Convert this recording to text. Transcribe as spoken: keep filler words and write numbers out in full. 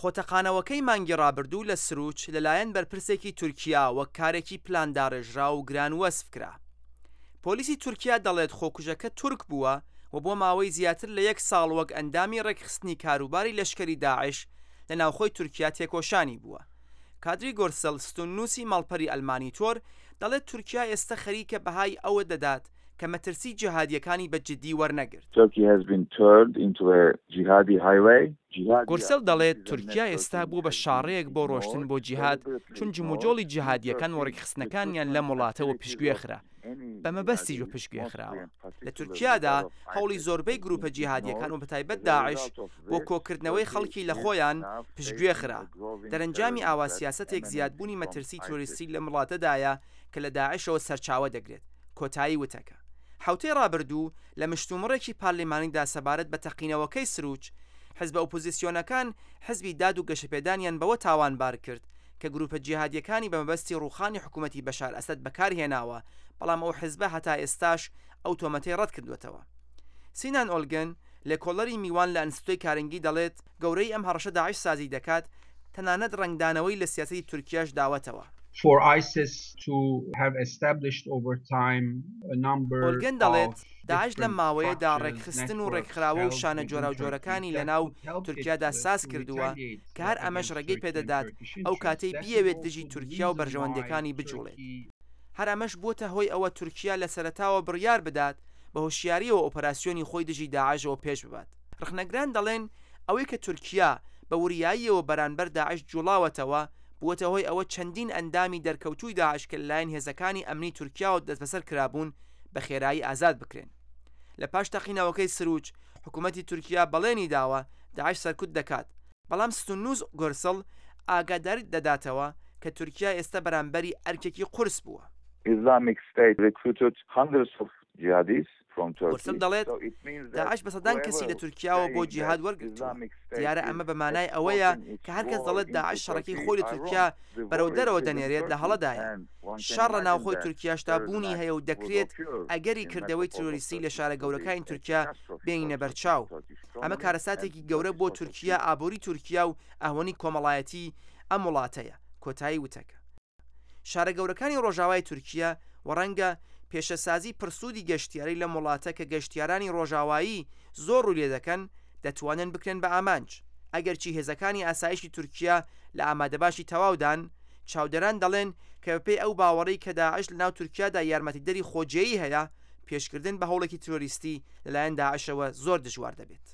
خۆتەقانەوەکەی مانگی ڕابردوو لە سروچ لەلایەن بەرپرسێکی تورکیا وەک کارێکی پلانداڕێژرا و گران وەسف کرا. پۆلیسی تورکیا دەڵێت خۆکوژەکە تورک بووە و بۆ ماوەی زیاتر لە یەک ساڵ وەک ئەندامی ڕێکخستنی کاروباری لەشکری داعش لە ناوخۆی تورکیا تێکۆشانی بووە. کادری گۆرسەل ستونوسی ماڵپەری ئەلمانی تۆر دەڵێت تورکیا ئێستا خەریکە بەهای ئەوە دەدات کە مەترسی جیهادیەکانی بەجددی وەرنەگرت. گۆرسەل دەڵێت تورکیا ئێستا بوو بە شاڕەیەک بۆ ڕۆشتن بۆ جیهاد چون جموجۆڵی جیهادیەکان و ڕێکخستنەکانیان لە وڵاتەوە پشتگوێخرا بە مەبەستی و پشتگوێخراوە. لە تورکیادا هەوڵی زۆربەی گروپە جیهادیەکان و بەتایبەت داعش بۆ کۆکردنەوەی خەڵکی لە خۆیان پشتگوێخرا. دەرەنجامی ئاوا سیاسەتێک زیادبوونی مەترسی تۆریستی لە وڵاتەدایە کە لە داعشەوە سەرچاوە دەگرێت. کۆتایی وتەکە حوتەی ڕابردوو لە مشتومڕێکی پارلێمانیدا سەبارەت بە تەقینەوەکەی سروچ حزب ئۆپۆزیسیۆنەکان حزبی داد و گەشەپێدانیان بەوە تاوانبار کرد کە گروپە جیهادیەکانی بە مەبەستی ڕووخانی حکوومەتی بەشار ئەسەد بەکارهێناوە، بەڵام ئەو حزبە هەتا ئێستاش ئەو تۆمەتەی ڕەت کردوێتەوە. سینان ئۆلگن لێکۆڵەری میوان لە ئەنستۆی کارنگی دەڵێت گەورەی ئەم هەڕەشە داعش سازی دەکات تەنانەت ڕنگدانەوەی لە سیاسەتی تورکیاش داوەتەوە. For ISIS to have established over time a number ئۆلگن دەڵێت داعش لە ماوەیەدا ڕێکخستن و ڕێکخراوە و شانە جۆرە و جۆرەکانی لە ناو تورکیادا ساز کردووە کە هەر ئەمەش ڕێگەی پێدەدات ئەو کاتەی بیەوێت دژی تورکیا و بەرژەوەندەکانی بجوڵێت. هەر ئەمەش بووتە هۆی ئەوە تورکیا لە سەرەتاوە بڕیار بدات بە هۆشیاریەوە ئۆپەراسیۆنی خۆی دژی داعشەوە پێش ببات. ڕخنەگران دەڵێن ئەوەی کە تورکیا بە وریاییەوە بەرانبەر داعش جوڵاوەتەوە بووەتە هۆی ئەوە چەندین ئەندامی دەرکەوتووی داعش کە لەلایەن هێزەکانی ئەمنی تورکیا و دەست بەسەر کرابوون بە خێرایی ئازاد بکرێن. لە پاش تەقینەوەکەی سروچ حکوومەتی تورکیا بەڵێنی داوە داعش سەرکوت دەکات، بەڵام ستونوس گۆرسڵ ئاگاداری دەداتەوە کە تورکیا ئێستا بەرامبەری ئەرکێکی قورس بووە. گۆرسڵ دەڵێت داعش بە سەدان کەسی لە تورکیاوە بۆ جیهاد وەرگرتووە. دیارە ئەمە بە مانای ئەوەیە کە هەرکەس دەڵێت داعش شەڕەکەی خۆی لە تورکیا بەرەو دەرەوە دەنێرێت لە هەڵەدایە. شەڕ لە ناوخۆی تورکیاشتا بوونی هەیە و دەکرێت ئەگەری کردەوەی تروریستی لە شارە گەورەکانی تورکیا بێنینە بەرچاو. ئەمە کارەساتێکی گەورە بۆ تورکیا، ئابووری تورکیا و ئەهۆنی کۆمەڵایەتی ئەم وڵاتەیە. کۆتایی وتەکە شارە گەورەکانی ڕۆژاوای تورکیا و ڕەنگە پێشەسازی پرسوودی گەشتیاری لە وڵاتە کە گەشتیارانی ڕۆژاوایی زۆر ڕوو لێ دەکەن دەتوانن بکرێن بە ئامانج. ئەگەرچی هێزەکانی ئاسایشی تورکیا لە ئامادەباشی تەواودان، چاودەران دەڵێن کە بەپێی ئەو باوەڕی کە داعش لە ناو تورکیادا یارمەتیدەری خۆجێیی هەیە، پێشکردن بە هەوڵێکی تۆریستی لەلایەن داعشەوە زۆر دژوار دەبێت.